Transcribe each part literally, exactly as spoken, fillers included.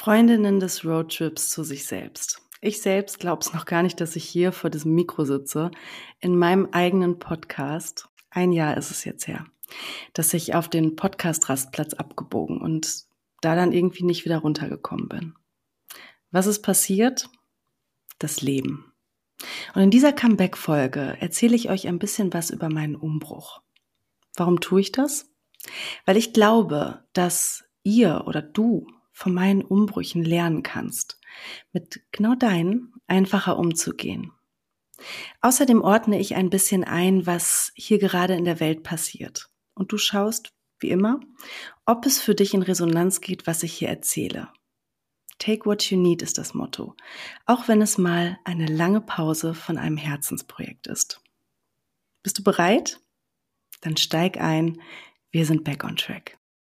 Freundinnen des Roadtrips zu sich selbst. Ich selbst glaube es noch gar nicht, dass ich hier vor diesem Mikro sitze, in meinem eigenen Podcast. Ein Jahr ist es jetzt her, dass ich auf den Podcast-Rastplatz abgebogen und da dann irgendwie nicht wieder runtergekommen bin. Was ist passiert? Das Leben. Und in dieser Comeback-Folge erzähle ich euch ein bisschen was über meinen Umbruch. Warum tue ich das? Weil ich glaube, dass ihr oder du von meinen Umbrüchen lernen kannst, mit genau deinen einfacher umzugehen. Außerdem ordne ich ein bisschen ein, was hier gerade in der Welt passiert. Und du schaust, wie immer, ob es für dich in Resonanz geht, was ich hier erzähle. Take what you need ist das Motto, auch wenn es mal eine lange Pause von einem Herzensprojekt ist. Bist du bereit? Dann steig ein, wir sind back on track.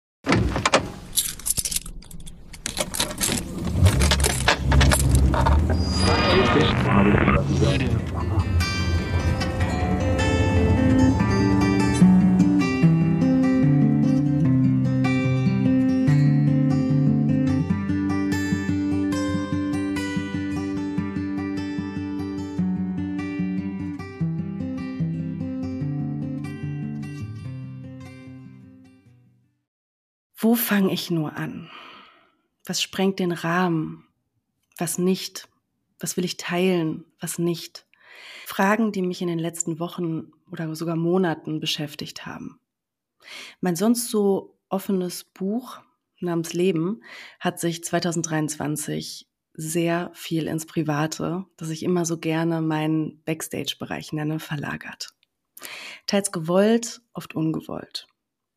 Wo fange ich nur an? Was sprengt den Rahmen? Was nicht? Was will ich teilen? Was nicht? Fragen, die mich in den letzten Wochen oder sogar Monaten beschäftigt haben. Mein sonst so offenes Buch namens Leben hat sich zwanzig dreiundzwanzig sehr viel ins Private, das ich immer so gerne meinen Backstage-Bereich nenne, verlagert. Teils gewollt, oft ungewollt.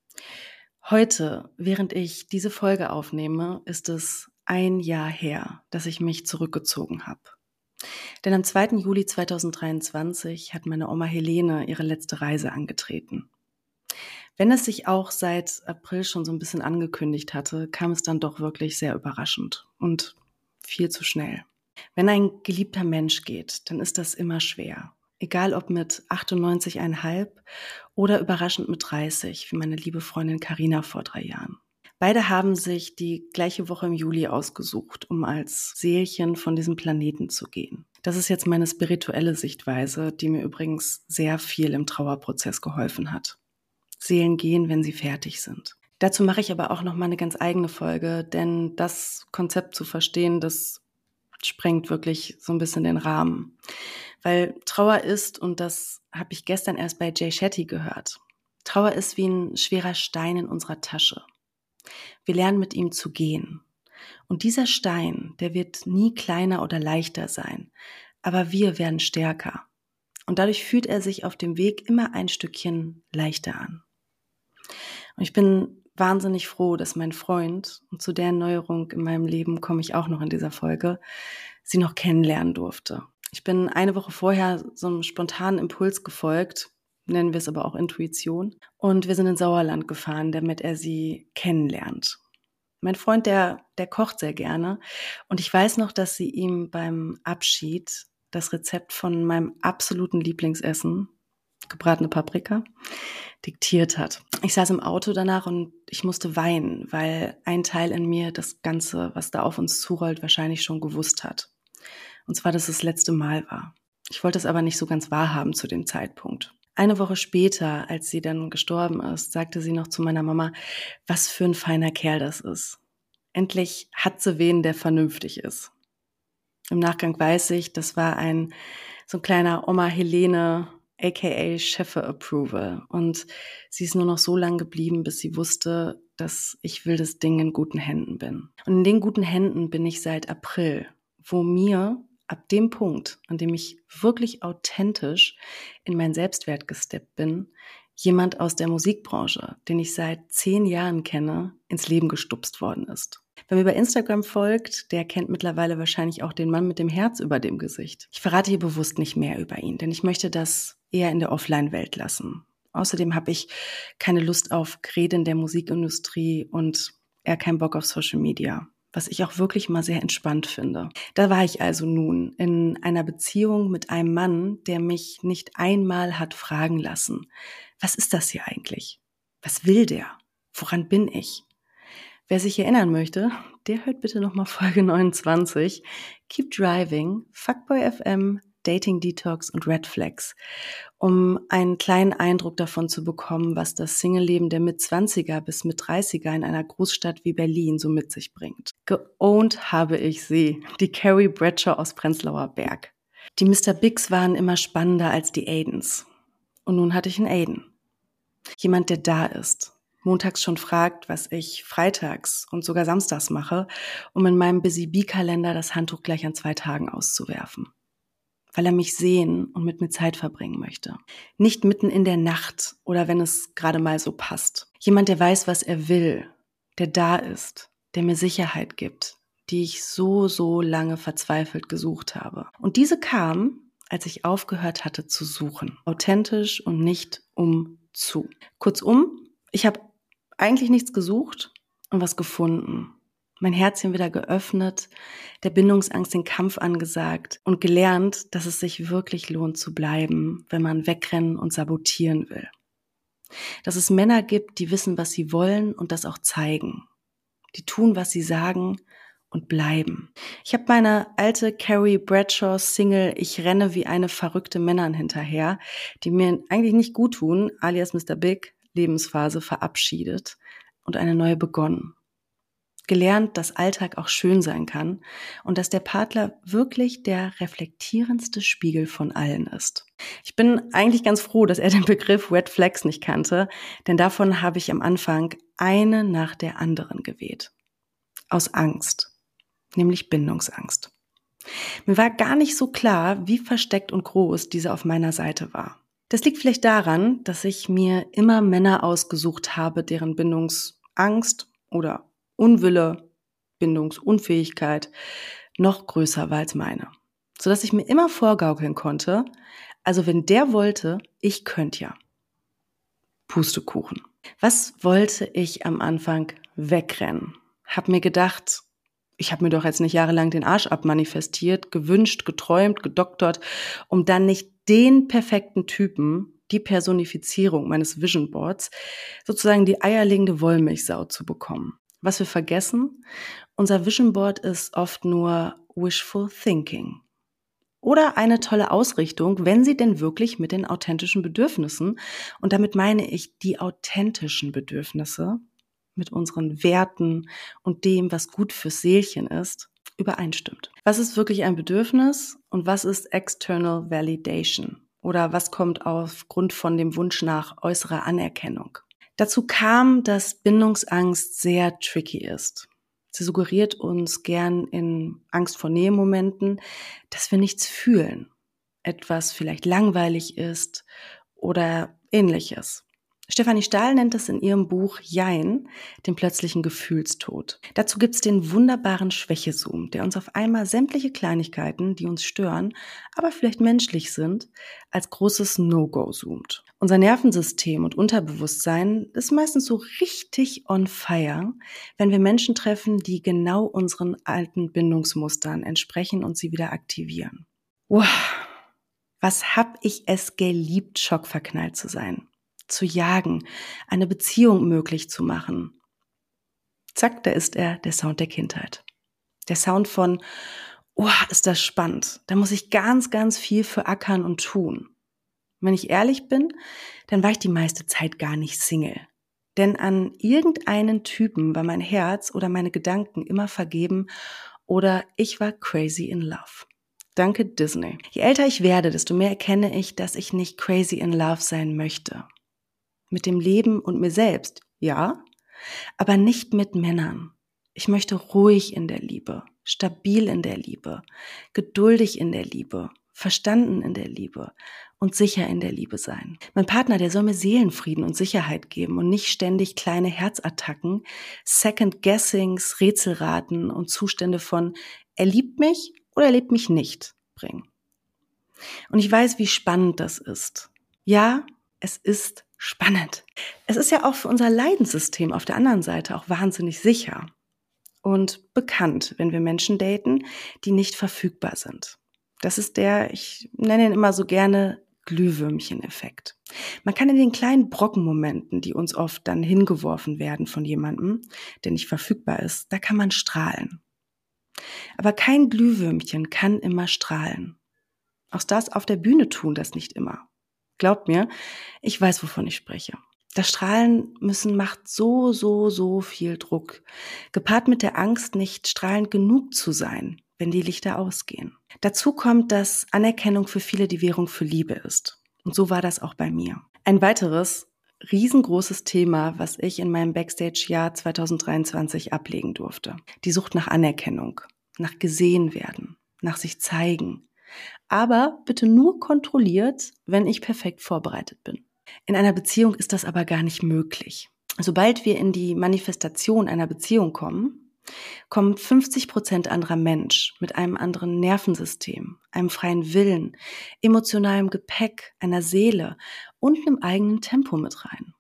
Heute, während ich diese Folge aufnehme, ist es ein Jahr her, dass ich mich zurückgezogen habe. Denn am zweiten Juli zweitausenddreiundzwanzig hat meine Oma Helene ihre letzte Reise angetreten. Wenn es sich auch seit April schon so ein bisschen angekündigt hatte, kam es dann doch wirklich sehr überraschend und viel zu schnell. Wenn ein geliebter Mensch geht, dann ist das immer schwer. Egal ob mit achtundneunzig Komma fünf oder überraschend mit dreißig, wie meine liebe Freundin Carina vor drei Jahren. Beide haben sich die gleiche Woche im Juli ausgesucht, um als Seelchen von diesem Planeten zu gehen. Das ist jetzt meine spirituelle Sichtweise, die mir übrigens sehr viel im Trauerprozess geholfen hat. Seelen gehen, wenn sie fertig sind. Dazu mache ich aber auch noch mal eine ganz eigene Folge, denn das Konzept zu verstehen, das sprengt wirklich so ein bisschen den Rahmen. Weil Trauer ist, und das habe ich gestern erst bei Jay Shetty gehört, Trauer ist wie ein schwerer Stein in unserer Tasche. Wir lernen mit ihm zu gehen. Und dieser Stein, der wird nie kleiner oder leichter sein, aber wir werden stärker. Und dadurch fühlt er sich auf dem Weg immer ein Stückchen leichter an. Und ich bin wahnsinnig froh, dass mein Freund, und zu der Neuerung in meinem Leben komme ich auch noch in dieser Folge, sie noch kennenlernen durfte. Ich bin eine Woche vorher so einem spontanen Impuls gefolgt, nennen wir es aber auch Intuition. Und wir sind ins Sauerland gefahren, damit er sie kennenlernt. Mein Freund, der, der kocht sehr gerne. Und ich weiß noch, dass sie ihm beim Abschied das Rezept von meinem absoluten Lieblingsessen, gebratene Paprika, diktiert hat. Ich saß im Auto danach und ich musste weinen, weil ein Teil in mir das Ganze, was da auf uns zurollt, wahrscheinlich schon gewusst hat. Und zwar, dass es das letzte Mal war. Ich wollte es aber nicht so ganz wahrhaben zu dem Zeitpunkt. Eine Woche später, als sie dann gestorben ist, sagte sie noch zu meiner Mama, was für ein feiner Kerl das ist. Endlich hat sie wen, der vernünftig ist. Im Nachgang weiß ich, das war ein so ein kleiner Oma Helene, aka Chefe Approval. Und sie ist nur noch so lange geblieben, bis sie wusste, dass ich wildes Ding in guten Händen bin. Und in den guten Händen bin ich seit April, wo mir ab dem Punkt, an dem ich wirklich authentisch in meinen Selbstwert gesteppt bin, jemand aus der Musikbranche, den ich seit zehn Jahren kenne, ins Leben gestupst worden ist. Wer mir bei Instagram folgt, der kennt mittlerweile wahrscheinlich auch den Mann mit dem Herz über dem Gesicht. Ich verrate hier bewusst nicht mehr über ihn, denn ich möchte das eher in der Offline-Welt lassen. Außerdem habe ich keine Lust auf Gerede in der Musikindustrie und eher keinen Bock auf Social Media, was ich auch wirklich mal sehr entspannt finde. Da war ich also nun in einer Beziehung mit einem Mann, der mich nicht einmal hat fragen lassen, was ist das hier eigentlich? Was will der? Woran bin ich? Wer sich erinnern möchte, der hört bitte nochmal Folge neunundzwanzig. Keep Driving, Fuckboy F M, Dating Detox und Red Flags, um einen kleinen Eindruck davon zu bekommen, was das Single-Leben der Mitzwanziger bis Mit-dreißiger in einer Großstadt wie Berlin so mit sich bringt. Geowned habe ich sie, die Carrie Bradshaw aus Prenzlauer Berg. Die Mister Bigs waren immer spannender als die Aidens. Und nun hatte ich einen Aiden. Jemand, der da ist. Montags schon fragt, was ich freitags und sogar samstags mache, um in meinem Busy-Bee-Kalender das Handtuch gleich an zwei Tagen auszuwerfen. Weil er mich sehen und mit mir Zeit verbringen möchte. Nicht mitten in der Nacht oder wenn es gerade mal so passt. Jemand, der weiß, was er will, der da ist, der mir Sicherheit gibt, die ich so, so lange verzweifelt gesucht habe. Und diese kam, als ich aufgehört hatte zu suchen. Authentisch und nicht um zu. Kurzum, ich habe eigentlich nichts gesucht und was gefunden. Mein Herzchen wieder geöffnet, der Bindungsangst den Kampf angesagt und gelernt, dass es sich wirklich lohnt zu bleiben, wenn man wegrennen und sabotieren will. Dass es Männer gibt, die wissen, was sie wollen und das auch zeigen. Die tun, was sie sagen und bleiben. Ich habe meine alte Carrie Bradshaw Single Ich renne wie eine verrückte Männern hinterher, die mir eigentlich nicht gut tun, alias Mister Big, Lebensphase verabschiedet und eine neue begonnen. Gelernt, dass Alltag auch schön sein kann und dass der Partner wirklich der reflektierendste Spiegel von allen ist. Ich bin eigentlich ganz froh, dass er den Begriff Red Flags nicht kannte, denn davon habe ich am Anfang eine nach der anderen geweht. Aus Angst, nämlich Bindungsangst. Mir war gar nicht so klar, wie versteckt und groß diese auf meiner Seite war. Das liegt vielleicht daran, dass ich mir immer Männer ausgesucht habe, deren Bindungsangst oder Unwille, Bindungsunfähigkeit noch größer war als meine. Sodass ich mir immer vorgaukeln konnte, also wenn der wollte, ich könnte ja. Pustekuchen. Was wollte ich am Anfang wegrennen? Hab mir gedacht, ich habe mir doch jetzt nicht jahrelang den Arsch abmanifestiert, gewünscht, geträumt, gedoktert, um dann nicht den perfekten Typen, die Personifizierung meines Vision Boards, sozusagen die eierlegende Wollmilchsau zu bekommen. Was wir vergessen, unser Vision Board ist oft nur wishful thinking. Oder eine tolle Ausrichtung, wenn sie denn wirklich mit den authentischen Bedürfnissen, und damit meine ich die authentischen Bedürfnisse, mit unseren Werten und dem, was gut fürs Seelchen ist, übereinstimmt. Was ist wirklich ein Bedürfnis und was ist External Validation? Oder was kommt aufgrund von dem Wunsch nach äußerer Anerkennung? Dazu kam, dass Bindungsangst sehr tricky ist. Sie suggeriert uns gern in Angst vor Nähe-Momenten, dass wir nichts fühlen, etwas vielleicht langweilig ist oder ähnliches. Stefanie Stahl nennt es in ihrem Buch Jein, den plötzlichen Gefühlstod. Dazu gibt's den wunderbaren Schwächezoom, der uns auf einmal sämtliche Kleinigkeiten, die uns stören, aber vielleicht menschlich sind, als großes No-Go zoomt. Unser Nervensystem und Unterbewusstsein ist meistens so richtig on fire, wenn wir Menschen treffen, die genau unseren alten Bindungsmustern entsprechen und sie wieder aktivieren. Wow, was hab ich es geliebt, schockverknallt zu sein. Zu jagen, eine Beziehung möglich zu machen. Zack, da ist er, der Sound der Kindheit. Der Sound von, oh, ist das spannend. Da muss ich ganz, ganz viel für ackern und tun. Wenn ich ehrlich bin, dann war ich die meiste Zeit gar nicht Single. Denn an irgendeinen Typen war mein Herz oder meine Gedanken immer vergeben oder ich war crazy in love. Danke Disney. Je älter ich werde, desto mehr erkenne ich, dass ich nicht crazy in love sein möchte. Mit dem Leben und mir selbst, ja, aber nicht mit Männern. Ich möchte ruhig in der Liebe, stabil in der Liebe, geduldig in der Liebe, verstanden in der Liebe und sicher in der Liebe sein. Mein Partner, der soll mir Seelenfrieden und Sicherheit geben und nicht ständig kleine Herzattacken, Second-Guessings, Rätselraten und Zustände von er liebt mich oder er liebt mich nicht bringen. Und ich weiß, wie spannend das ist. Ja, es ist spannend. Es ist ja auch für unser Leidenssystem auf der anderen Seite auch wahnsinnig sicher und bekannt, wenn wir Menschen daten, die nicht verfügbar sind. Das ist der, ich nenne ihn immer so gerne Glühwürmchen-Effekt. Man kann in den kleinen Brockenmomenten, die uns oft dann hingeworfen werden von jemandem, der nicht verfügbar ist, da kann man strahlen. Aber kein Glühwürmchen kann immer strahlen. Auch Stars auf der Bühne tun das nicht immer. Glaubt mir, ich weiß, wovon ich spreche. Das Strahlen müssen macht so, so, so viel Druck. Gepaart mit der Angst, nicht strahlend genug zu sein, wenn die Lichter ausgehen. Dazu kommt, dass Anerkennung für viele die Währung für Liebe ist. Und so war das auch bei mir. Ein weiteres riesengroßes Thema, was ich in meinem Backstage-Jahr zwanzig dreiundzwanzig ablegen durfte. Die Sucht nach Anerkennung, nach gesehen werden, nach sich zeigen. Aber bitte nur kontrolliert, wenn ich perfekt vorbereitet bin. In einer Beziehung ist das aber gar nicht möglich. Sobald wir in die Manifestation einer Beziehung kommen, kommt fünfzig Prozent anderer Mensch mit einem anderen Nervensystem, einem freien Willen, emotionalem Gepäck, einer Seele und einem eigenen Tempo mit rein.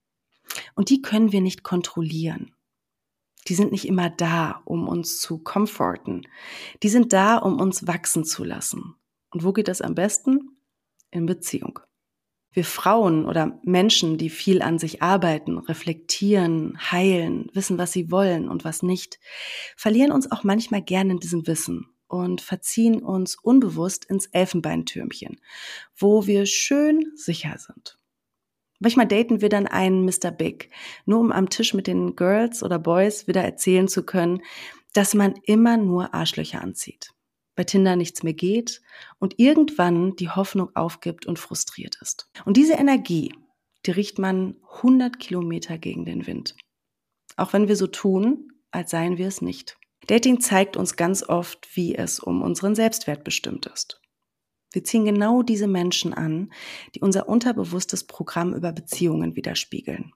Und die können wir nicht kontrollieren. Die sind nicht immer da, um uns zu comforten. Die sind da, um uns wachsen zu lassen. Und wo geht das am besten? In Beziehung. Wir Frauen oder Menschen, die viel an sich arbeiten, reflektieren, heilen, wissen, was sie wollen und was nicht, verlieren uns auch manchmal gerne in diesem Wissen und verziehen uns unbewusst ins Elfenbeintürmchen, wo wir schön sicher sind. Manchmal daten wir dann einen Mister Big, nur um am Tisch mit den Girls oder Boys wieder erzählen zu können, dass man immer nur Arschlöcher anzieht, bei Tinder nichts mehr geht und irgendwann die Hoffnung aufgibt und frustriert ist. Und diese Energie, die riecht man hundert Kilometer gegen den Wind. Auch wenn wir so tun, als seien wir es nicht. Dating zeigt uns ganz oft, wie es um unseren Selbstwert bestimmt ist. Wir ziehen genau diese Menschen an, die unser unterbewusstes Programm über Beziehungen widerspiegeln.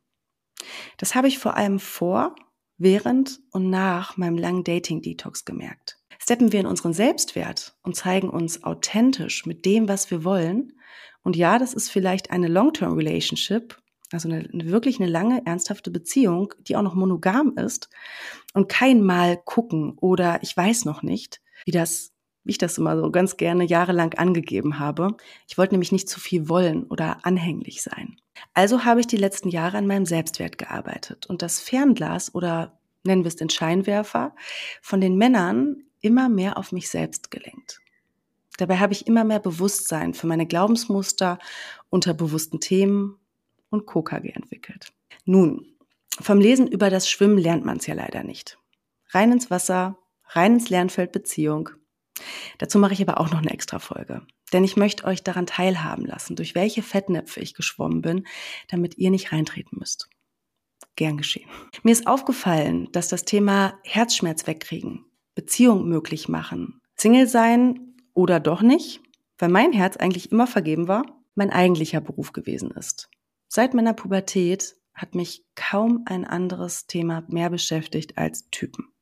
Das habe ich vor allem vor, während und nach meinem langen Dating-Detox gemerkt. Steppen wir in unseren Selbstwert und zeigen uns authentisch mit dem, was wir wollen. Und ja, das ist vielleicht eine Long-Term-Relationship, also eine, eine wirklich eine lange, ernsthafte Beziehung, die auch noch monogam ist und kein Mal gucken oder ich weiß noch nicht, wie das, wie ich das immer so ganz gerne jahrelang angegeben habe. Ich wollte nämlich nicht zu viel wollen oder anhänglich sein. Also habe ich die letzten Jahre an meinem Selbstwert gearbeitet und das Fernglas oder nennen wir es den Scheinwerfer von den Männern immer mehr auf mich selbst gelenkt. Dabei habe ich immer mehr Bewusstsein für meine Glaubensmuster, unterbewussten Themen und K K G entwickelt. Nun, vom Lesen über das Schwimmen lernt man es ja leider nicht. Rein ins Wasser, rein ins Lernfeld Beziehung. Dazu mache ich aber auch noch eine extra Folge. Denn ich möchte euch daran teilhaben lassen, durch welche Fettnäpfe ich geschwommen bin, damit ihr nicht reintreten müsst. Gern geschehen. Mir ist aufgefallen, dass das Thema Herzschmerz wegkriegen, Beziehung möglich machen, Single sein oder doch nicht, weil mein Herz eigentlich immer vergeben war, mein eigentlicher Beruf gewesen ist. Seit meiner Pubertät hat mich kaum ein anderes Thema mehr beschäftigt als Typen.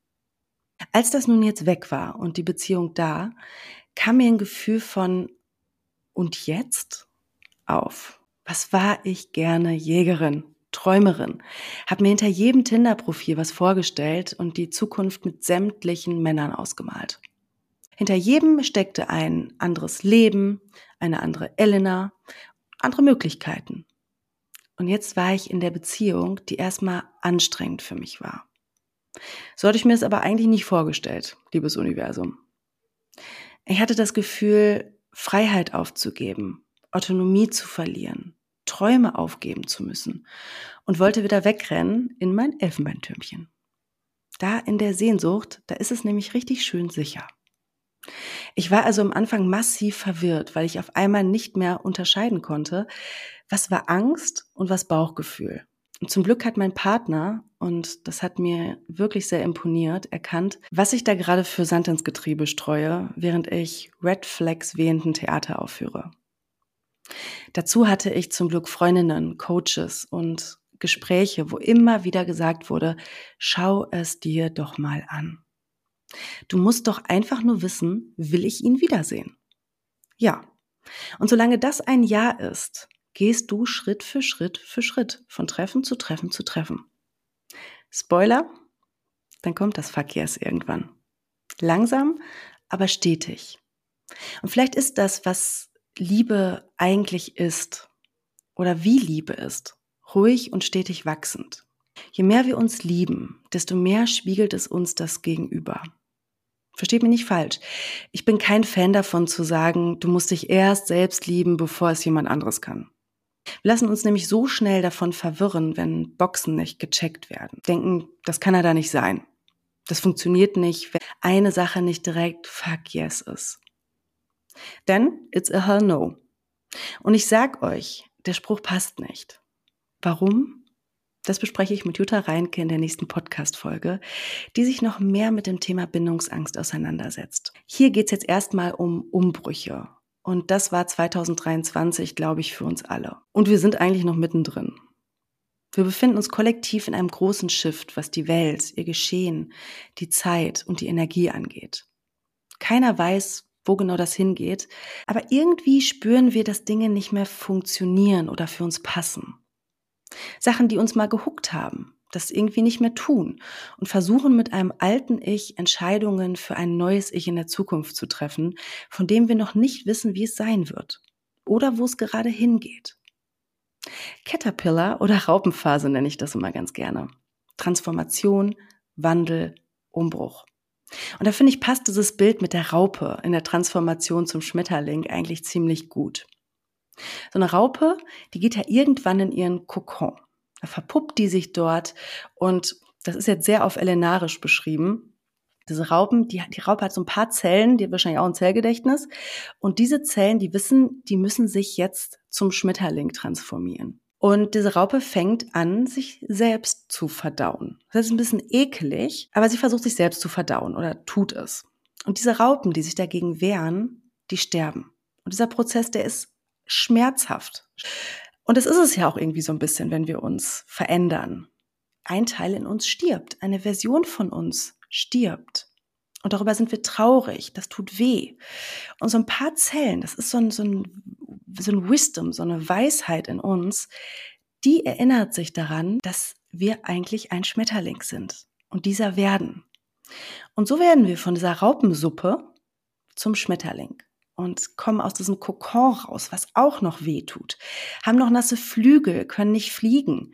Als das nun jetzt weg war und die Beziehung da, kam mir ein Gefühl von und jetzt auf. Was war ich gerne Jägerin, Träumerin, habe mir hinter jedem Tinder-Profil was vorgestellt und die Zukunft mit sämtlichen Männern ausgemalt. Hinter jedem steckte ein anderes Leben, eine andere Elena, andere Möglichkeiten. Und jetzt war ich in der Beziehung, die erstmal anstrengend für mich war. So hatte ich mir es aber eigentlich nicht vorgestellt, liebes Universum. Ich hatte das Gefühl, Freiheit aufzugeben, Autonomie zu verlieren, Träume aufgeben zu müssen und wollte wieder wegrennen in mein Elfenbeintürmchen. Da in der Sehnsucht, da ist es nämlich richtig schön sicher. Ich war also am Anfang massiv verwirrt, weil ich auf einmal nicht mehr unterscheiden konnte, was war Angst und was Bauchgefühl. Und zum Glück hat mein Partner, und das hat mir wirklich sehr imponiert, erkannt, was ich da gerade für Sand ins Getriebe streue, während ich Red Flags wehenden Theater aufführe. Dazu hatte ich zum Glück Freundinnen, Coaches und Gespräche, wo immer wieder gesagt wurde, schau es dir doch mal an. Du musst doch einfach nur wissen, will ich ihn wiedersehen? Ja. Und solange das ein Ja ist, gehst du Schritt für Schritt für Schritt von Treffen zu Treffen zu Treffen. Spoiler, dann kommt das Verkehrs irgendwann. Langsam, aber stetig. Und vielleicht ist das, was Liebe eigentlich ist oder wie Liebe ist, ruhig und stetig wachsend. Je mehr wir uns lieben, desto mehr spiegelt es uns das Gegenüber. Versteht mich nicht falsch. Ich bin kein Fan davon zu sagen, du musst dich erst selbst lieben, bevor es jemand anderes kann. Wir lassen uns nämlich so schnell davon verwirren, wenn Boxen nicht gecheckt werden. Denken, das kann er da nicht sein. Das funktioniert nicht, wenn eine Sache nicht direkt fuck yes ist. Denn it's a hell no. Und ich sag euch, der Spruch passt nicht. Warum? Das bespreche ich mit Jutta Reinke in der nächsten Podcast-Folge, die sich noch mehr mit dem Thema Bindungsangst auseinandersetzt. Hier geht es jetzt erstmal um Umbrüche. Und das war zwanzig dreiundzwanzig, glaube ich, für uns alle. Und wir sind eigentlich noch mittendrin. Wir befinden uns kollektiv in einem großen Shift, was die Welt, ihr Geschehen, die Zeit und die Energie angeht. Keiner weiß, wo genau das hingeht, aber irgendwie spüren wir, dass Dinge nicht mehr funktionieren oder für uns passen. Sachen, die uns mal gehuckt haben, das irgendwie nicht mehr tun und versuchen mit einem alten Ich Entscheidungen für ein neues Ich in der Zukunft zu treffen, von dem wir noch nicht wissen, wie es sein wird oder wo es gerade hingeht. Caterpillar oder Raupenphase nenne ich das immer ganz gerne. Transformation, Wandel, Umbruch. Und da finde ich, passt dieses Bild mit der Raupe in der Transformation zum Schmetterling eigentlich ziemlich gut. So eine Raupe, die geht ja irgendwann in ihren Kokon. Da verpuppt die sich dort und das ist jetzt sehr auf ellenarisch beschrieben. Diese Raupen, die, die Raupe hat so ein paar Zellen, die hat wahrscheinlich auch ein Zellgedächtnis. Und diese Zellen, die wissen, die müssen sich jetzt zum Schmetterling transformieren. Und diese Raupe fängt an, sich selbst zu verdauen. Das ist ein bisschen ekelig, aber sie versucht sich selbst zu verdauen oder tut es. Und diese Raupen, die sich dagegen wehren, die sterben. Und dieser Prozess, der ist schmerzhaft. Und das ist es ja auch irgendwie so ein bisschen, wenn wir uns verändern. Ein Teil in uns stirbt, eine Version von uns stirbt. Und darüber sind wir traurig, das tut weh. Und so ein paar Zellen, das ist so ein, so ein, so ein Wisdom, so eine Weisheit in uns, die erinnert sich daran, dass wir eigentlich ein Schmetterling sind und dieser werden. Und so werden wir von dieser Raupensuppe zum Schmetterling und kommen aus diesem Kokon raus, was auch noch weh tut, haben noch nasse Flügel, können nicht fliegen.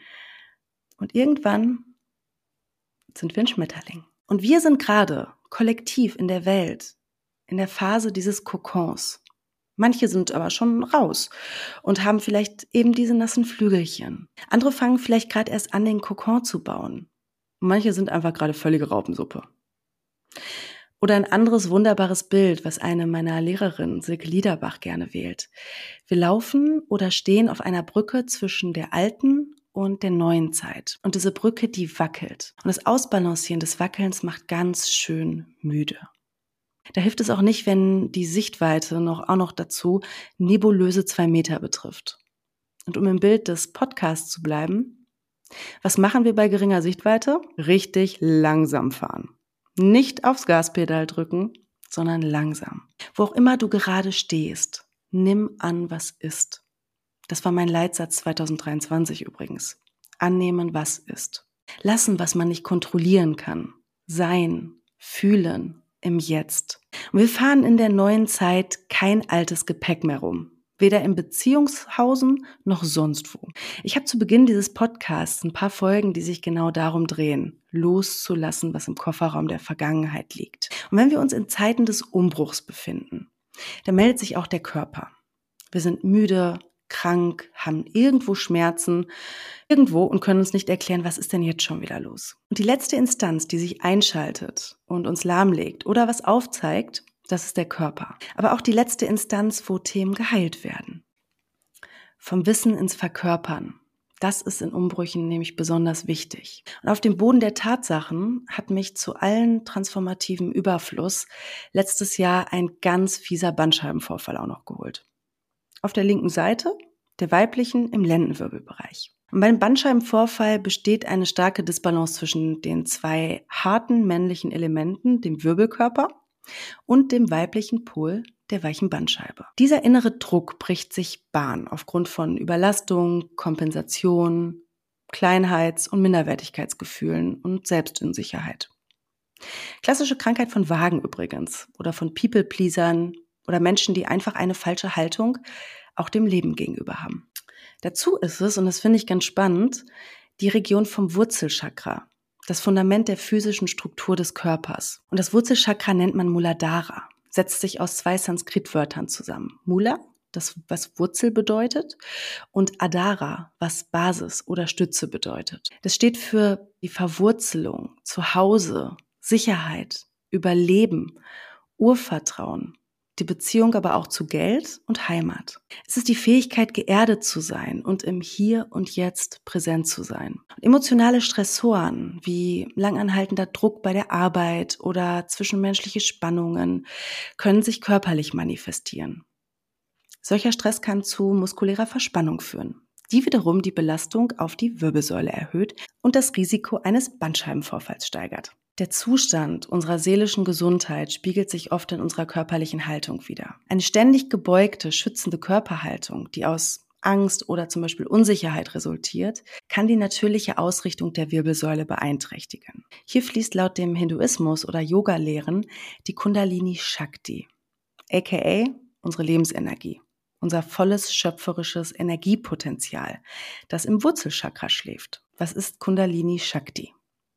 Und irgendwann sind wir ein Schmetterling. Und wir sind gerade kollektiv in der Welt, in der Phase dieses Kokons. Manche sind aber schon raus und haben vielleicht eben diese nassen Flügelchen. Andere fangen vielleicht gerade erst an, den Kokon zu bauen. Und manche sind einfach gerade völlige Raupensuppe. Oder ein anderes wunderbares Bild, was eine meiner Lehrerinnen, Silke Liederbach, gerne wählt. Wir laufen oder stehen auf einer Brücke zwischen der alten und der neuen Zeit. Und diese Brücke, die wackelt. Und das Ausbalancieren des Wackelns macht ganz schön müde. Da hilft es auch nicht, wenn die Sichtweite noch, auch noch dazu nebulöse zwei Meter betrifft. Und um im Bild des Podcasts zu bleiben, was machen wir bei geringer Sichtweite? Richtig langsam fahren. Nicht aufs Gaspedal drücken, sondern langsam. Wo auch immer du gerade stehst, nimm an, was ist. Das war mein Leitsatz zwanzig dreiundzwanzig übrigens. Annehmen, was ist. Lassen, was man nicht kontrollieren kann. Sein, fühlen, im Jetzt. Und wir fahren in der neuen Zeit kein altes Gepäck mehr rum. Weder im Beziehungshausen noch sonst wo. Ich habe zu Beginn dieses Podcasts ein paar Folgen, die sich genau darum drehen, loszulassen, was im Kofferraum der Vergangenheit liegt. Und wenn wir uns in Zeiten des Umbruchs befinden, dann meldet sich auch der Körper. Wir sind müde, krank, haben irgendwo Schmerzen, irgendwo und können uns nicht erklären, was ist denn jetzt schon wieder los. Und die letzte Instanz, die sich einschaltet und uns lahmlegt oder was aufzeigt, das ist der Körper. Aber auch die letzte Instanz, wo Themen geheilt werden. Vom Wissen ins Verkörpern. Das ist in Umbrüchen nämlich besonders wichtig. Und auf dem Boden der Tatsachen hat mich zu allen transformativen Überfluss letztes Jahr ein ganz fieser Bandscheibenvorfall auch noch geholt. Auf der linken Seite, der weiblichen, im Lendenwirbelbereich. Und beim Bandscheibenvorfall besteht eine starke Disbalance zwischen den zwei harten männlichen Elementen, dem Wirbelkörper, und dem weiblichen Pol der weichen Bandscheibe. Dieser innere Druck bricht sich Bahn aufgrund von Überlastung, Kompensation, Kleinheits- und Minderwertigkeitsgefühlen und Selbstunsicherheit. Klassische Krankheit von Wagen übrigens oder von People-Pleasern, oder Menschen, die einfach eine falsche Haltung auch dem Leben gegenüber haben. Dazu ist es, und das finde ich ganz spannend, die Region vom Wurzelchakra, das Fundament der physischen Struktur des Körpers. Und das Wurzelchakra nennt man Muladhara, setzt sich aus zwei Sanskrit-Wörtern zusammen. Mula, das was Wurzel bedeutet, und Adhara, was Basis oder Stütze bedeutet. Das steht für die Verwurzelung, Zuhause, Sicherheit, Überleben, Urvertrauen, die Beziehung aber auch zu Geld und Heimat. Es ist die Fähigkeit, geerdet zu sein und im Hier und Jetzt präsent zu sein. Emotionale Stressoren wie langanhaltender Druck bei der Arbeit oder zwischenmenschliche Spannungen können sich körperlich manifestieren. Solcher Stress kann zu muskulärer Verspannung führen, die wiederum die Belastung auf die Wirbelsäule erhöht und das Risiko eines Bandscheibenvorfalls steigert. Der Zustand unserer seelischen Gesundheit spiegelt sich oft in unserer körperlichen Haltung wider. Eine ständig gebeugte, schützende Körperhaltung, die aus Angst oder zum Beispiel Unsicherheit resultiert, kann die natürliche Ausrichtung der Wirbelsäule beeinträchtigen. Hier fließt laut dem Hinduismus oder Yoga-Lehren die Kundalini Shakti, aka unsere Lebensenergie, unser volles schöpferisches Energiepotenzial, das im Wurzelchakra schläft. Was ist Kundalini Shakti?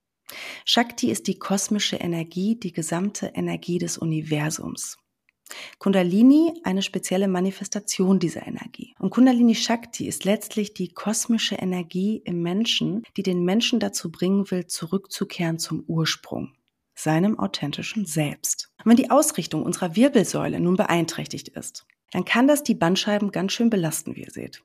Shakti ist die kosmische Energie, die gesamte Energie des Universums. Kundalini eine spezielle Manifestation dieser Energie. Und Kundalini Shakti ist letztlich die kosmische Energie im Menschen, die den Menschen dazu bringen will, zurückzukehren zum Ursprung, seinem authentischen Selbst. Und wenn die Ausrichtung unserer Wirbelsäule nun beeinträchtigt ist, dann kann das die Bandscheiben ganz schön belasten, wie ihr seht.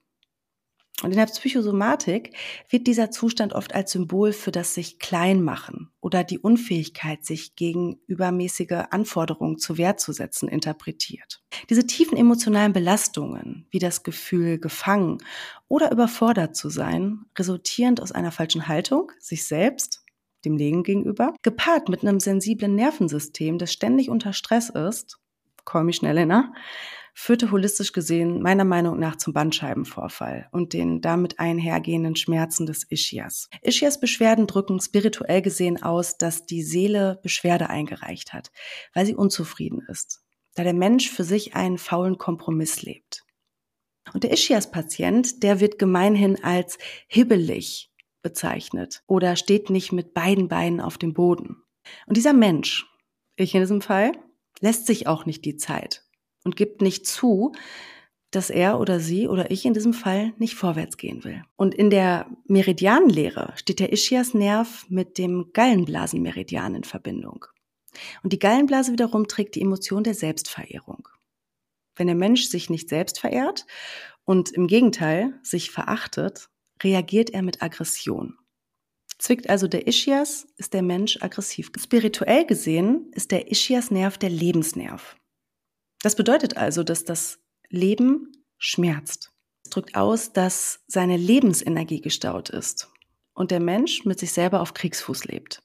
Und in der Psychosomatik wird dieser Zustand oft als Symbol für das sich klein machen oder die Unfähigkeit, sich gegen übermäßige Anforderungen zur Wehr zu setzen, interpretiert. Diese tiefen emotionalen Belastungen, wie das Gefühl, gefangen oder überfordert zu sein, resultierend aus einer falschen Haltung, sich selbst, dem Leben gegenüber, gepaart mit einem sensiblen Nervensystem, das ständig unter Stress ist, call me schnell, ne? führte holistisch gesehen meiner Meinung nach zum Bandscheibenvorfall und den damit einhergehenden Schmerzen des Ischias. Ischias Beschwerden drücken spirituell gesehen aus, dass die Seele Beschwerde eingereicht hat, weil sie unzufrieden ist, da der Mensch für sich einen faulen Kompromiss lebt. Und der Ischias-Patient, der wird gemeinhin als hibbelig bezeichnet oder steht nicht mit beiden Beinen auf dem Boden. Und dieser Mensch, ich in diesem Fall, lässt sich auch nicht die Zeit und gibt nicht zu, dass er oder sie oder ich in diesem Fall nicht vorwärts gehen will. Und in der Meridianlehre steht der Ischiasnerv mit dem Gallenblasenmeridian in Verbindung. Und die Gallenblase wiederum trägt die Emotion der Selbstverehrung. Wenn der Mensch sich nicht selbst verehrt und im Gegenteil sich verachtet, reagiert er mit Aggression. Zwickt also der Ischias, ist der Mensch aggressiv. Spirituell gesehen ist der Ischiasnerv der Lebensnerv. Das bedeutet also, dass das Leben schmerzt. Es drückt aus, dass seine Lebensenergie gestaut ist und der Mensch mit sich selber auf Kriegsfuß lebt.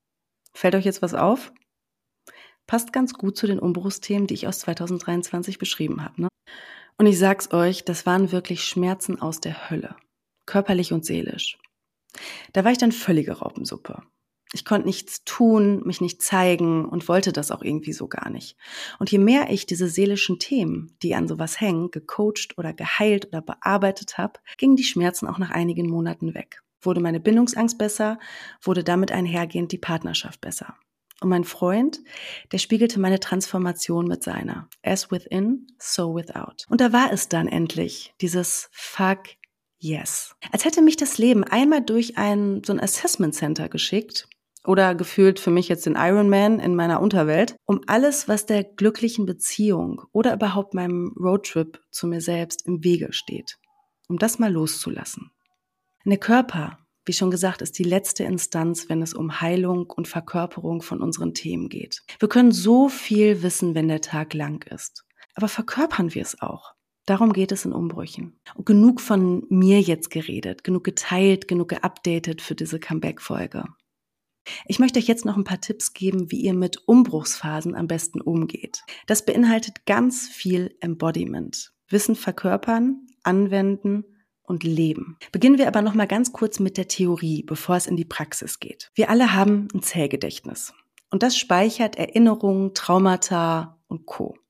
Fällt euch jetzt was auf? Passt ganz gut zu den Umbruchsthemen, die ich aus zweitausenddreiundzwanzig beschrieben habe, ne? Und ich sag's euch, das waren wirklich Schmerzen aus der Hölle, körperlich und seelisch. Da war ich dann völlige Raupensuppe. Ich konnte nichts tun, mich nicht zeigen und wollte das auch irgendwie so gar nicht. Und je mehr ich diese seelischen Themen, die an sowas hängen, gecoacht oder geheilt oder bearbeitet habe, gingen die Schmerzen auch nach einigen Monaten weg. Wurde meine Bindungsangst besser, wurde damit einhergehend die Partnerschaft besser. Und mein Freund, der spiegelte meine Transformation mit seiner. As within, so without. Und da war es dann endlich, dieses Fuck yes. Als hätte mich das Leben einmal durch ein so ein Assessment Center geschickt, oder gefühlt für mich jetzt den Ironman in meiner Unterwelt, um alles, was der glücklichen Beziehung oder überhaupt meinem Roadtrip zu mir selbst im Wege steht, um das mal loszulassen. Und der Körper, wie schon gesagt, ist die letzte Instanz, wenn es um Heilung und Verkörperung von unseren Themen geht. Wir können so viel wissen, wenn der Tag lang ist, aber verkörpern wir es auch? Darum geht es in Umbrüchen. Und genug von mir jetzt geredet, genug geteilt, genug geupdatet für diese Comeback-Folge. Ich möchte euch jetzt noch ein paar Tipps geben, wie ihr mit Umbruchsphasen am besten umgeht. Das beinhaltet ganz viel Embodiment. Wissen verkörpern, anwenden und leben. Beginnen wir aber noch mal ganz kurz mit der Theorie, bevor es in die Praxis geht. Wir alle haben ein Zellgedächtnis. Und das speichert Erinnerungen, Traumata und Co.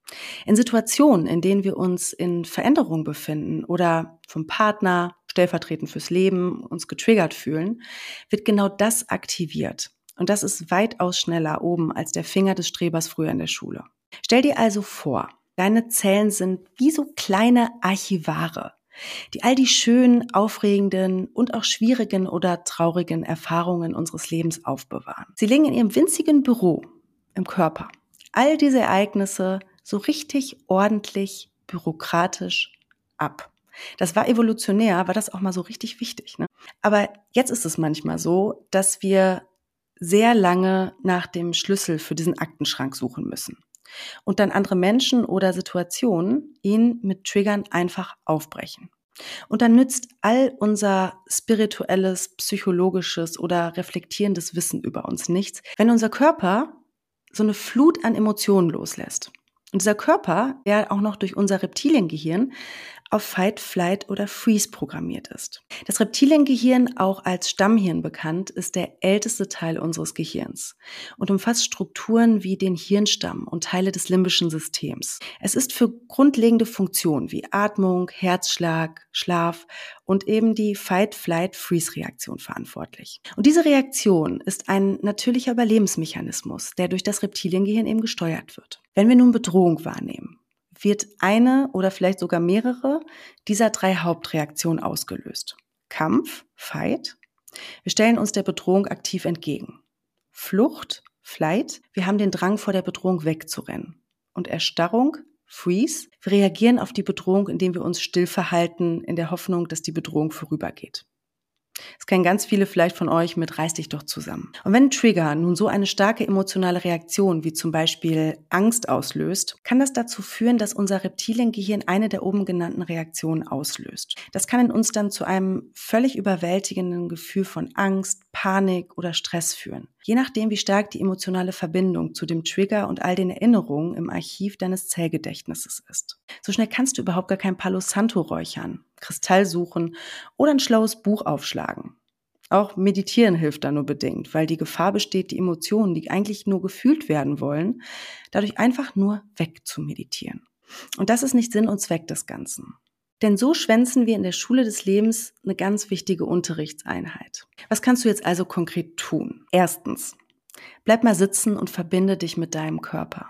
In Situationen, in denen wir uns in Veränderung befinden oder vom Partner, stellvertretend fürs Leben, uns getriggert fühlen, wird genau das aktiviert. Und das ist weitaus schneller oben als der Finger des Strebers früher in der Schule. Stell dir also vor, deine Zellen sind wie so kleine Archivare, die all die schönen, aufregenden und auch schwierigen oder traurigen Erfahrungen unseres Lebens aufbewahren. Sie legen in ihrem winzigen Büro im Körper all diese Ereignisse so richtig ordentlich, bürokratisch ab. Das war evolutionär, war das auch mal so richtig wichtig, ne? Aber jetzt ist es manchmal so, dass wir sehr lange nach dem Schlüssel für diesen Aktenschrank suchen müssen und dann andere Menschen oder Situationen ihn mit Triggern einfach aufbrechen. Und dann nützt all unser spirituelles, psychologisches oder reflektierendes Wissen über uns nichts, wenn unser Körper so eine Flut an Emotionen loslässt. Und dieser Körper, der auch noch durch unser Reptiliengehirn auf Fight, Flight oder Freeze programmiert ist. Das Reptiliengehirn, auch als Stammhirn bekannt, ist der älteste Teil unseres Gehirns und umfasst Strukturen wie den Hirnstamm und Teile des limbischen Systems. Es ist für grundlegende Funktionen wie Atmung, Herzschlag, Schlaf und eben die Fight, Flight, Freeze-Reaktion verantwortlich. Und diese Reaktion ist ein natürlicher Überlebensmechanismus, der durch das Reptiliengehirn eben gesteuert wird. Wenn wir nun Bedrohung wahrnehmen, wird eine oder vielleicht sogar mehrere dieser drei Hauptreaktionen ausgelöst. Kampf, Fight. Wir stellen uns der Bedrohung aktiv entgegen. Flucht, Flight. Wir haben den Drang, vor der Bedrohung wegzurennen. Und Erstarrung, Freeze. Wir reagieren auf die Bedrohung, indem wir uns still verhalten, in der Hoffnung, dass die Bedrohung vorübergeht. Das kennen ganz viele vielleicht von euch mit reiß dich doch zusammen. Und wenn ein Trigger nun so eine starke emotionale Reaktion wie zum Beispiel Angst auslöst, kann das dazu führen, dass unser Reptiliengehirn eine der oben genannten Reaktionen auslöst. Das kann in uns dann zu einem völlig überwältigenden Gefühl von Angst, Panik oder Stress führen. Je nachdem, wie stark die emotionale Verbindung zu dem Trigger und all den Erinnerungen im Archiv deines Zellgedächtnisses ist. So schnell kannst du überhaupt gar kein Palo Santo räuchern, Kristall suchen oder ein schlaues Buch aufschlagen. Auch Meditieren hilft da nur bedingt, weil die Gefahr besteht, die Emotionen, die eigentlich nur gefühlt werden wollen, dadurch einfach nur wegzumeditieren. Und das ist nicht Sinn und Zweck des Ganzen. Denn so schwänzen wir in der Schule des Lebens eine ganz wichtige Unterrichtseinheit. Was kannst du jetzt also konkret tun? Erstens, bleib mal sitzen und verbinde dich mit deinem Körper.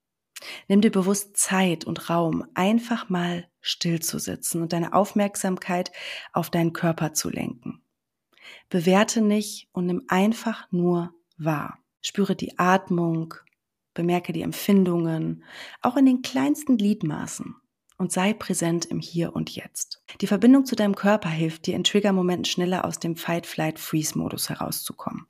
Nimm dir bewusst Zeit und Raum, einfach mal still zu sitzen und deine Aufmerksamkeit auf deinen Körper zu lenken. Bewerte nicht und nimm einfach nur wahr. Spüre die Atmung, bemerke die Empfindungen, auch in den kleinsten Gliedmaßen. Und sei präsent im Hier und Jetzt. Die Verbindung zu deinem Körper hilft dir, in Triggermomenten schneller aus dem Fight-Flight-Freeze-Modus herauszukommen.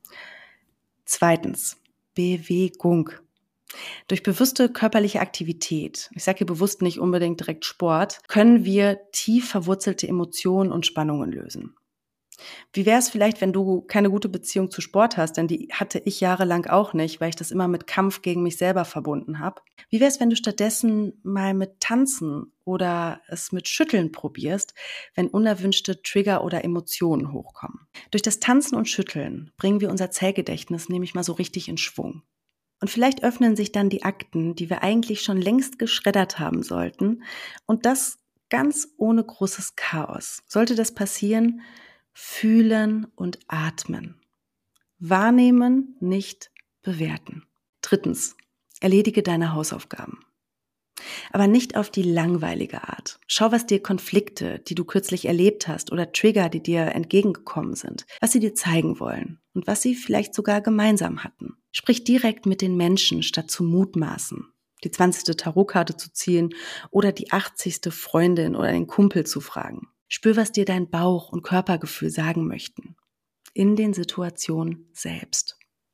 Zweitens, Bewegung. Durch bewusste körperliche Aktivität, ich sage hier bewusst nicht unbedingt direkt Sport, können wir tief verwurzelte Emotionen und Spannungen lösen. Wie wäre es vielleicht, wenn du keine gute Beziehung zu Sport hast, denn die hatte ich jahrelang auch nicht, weil ich das immer mit Kampf gegen mich selber verbunden habe. Wie wäre es, wenn du stattdessen mal mit Tanzen oder es mit Schütteln probierst, wenn unerwünschte Trigger oder Emotionen hochkommen? Durch das Tanzen und Schütteln bringen wir unser Zellgedächtnis nämlich mal so richtig in Schwung. Und vielleicht öffnen sich dann die Akten, die wir eigentlich schon längst geschreddert haben sollten, und das ganz ohne großes Chaos. Sollte das passieren, fühlen und atmen. Wahrnehmen, nicht bewerten. Drittens, erledige deine Hausaufgaben. Aber nicht auf die langweilige Art. Schau, was dir Konflikte, die du kürzlich erlebt hast, oder Trigger, die dir entgegengekommen sind, was sie dir zeigen wollen und was sie vielleicht sogar gemeinsam hatten. Sprich direkt mit den Menschen, statt zu mutmaßen, die zwanzigste Tarotkarte zu ziehen oder die achtzigste Freundin oder den Kumpel zu fragen. Spür, was dir dein Bauch- und Körpergefühl sagen möchten. In den Situationen selbst.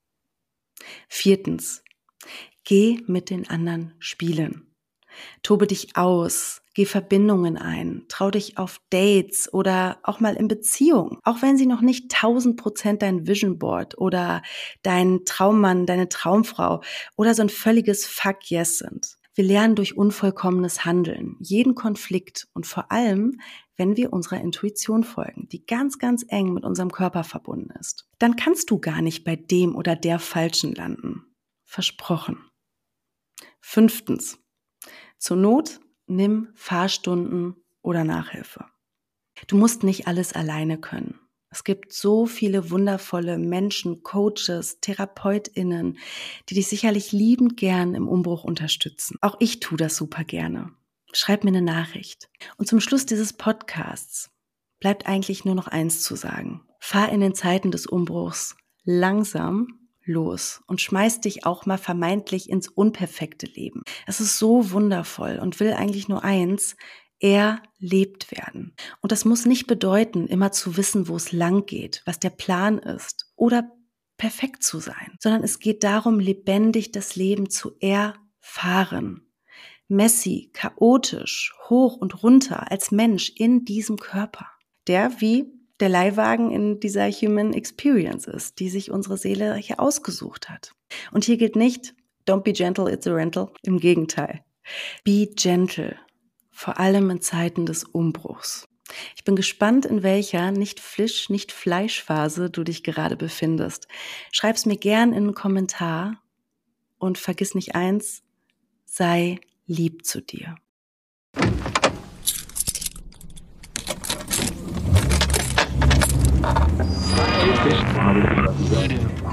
Viertens, geh mit den anderen spielen. Tobe dich aus, geh Verbindungen ein, trau dich auf Dates oder auch mal in Beziehung. Auch wenn sie noch nicht tausend Prozent dein Vision Board oder dein Traummann, deine Traumfrau oder so ein völliges Fuck yes sind. Wir lernen durch unvollkommenes Handeln, jeden Konflikt und vor allem, wenn wir unserer Intuition folgen, die ganz, ganz eng mit unserem Körper verbunden ist. Dann kannst du gar nicht bei dem oder der Falschen landen. Versprochen. Fünftens. Zur Not nimm Fahrstunden oder Nachhilfe. Du musst nicht alles alleine können. Es gibt so viele wundervolle Menschen, Coaches, TherapeutInnen, die dich sicherlich liebend gern im Umbruch unterstützen. Auch ich tue das super gerne. Schreib mir eine Nachricht. Und zum Schluss dieses Podcasts bleibt eigentlich nur noch eins zu sagen. Fahr in den Zeiten des Umbruchs langsam los und schmeiß dich auch mal vermeintlich ins unperfekte Leben. Es ist so wundervoll und will eigentlich nur eins: erlebt werden. Und das muss nicht bedeuten, immer zu wissen, wo es lang geht, was der Plan ist oder perfekt zu sein, sondern es geht darum, lebendig das Leben zu erfahren. Messy, chaotisch, hoch und runter als Mensch in diesem Körper, der wie der Leihwagen in dieser Human Experience ist, die sich unsere Seele hier ausgesucht hat. Und hier gilt nicht, don't be gentle, it's a rental. Im Gegenteil. Be gentle. Vor allem in Zeiten des Umbruchs. Ich bin gespannt, in welcher nicht Fisch, nicht Fleischphase du dich gerade befindest. Schreib's mir gern in einen Kommentar und vergiss nicht eins: sei lieb zu dir. Fish.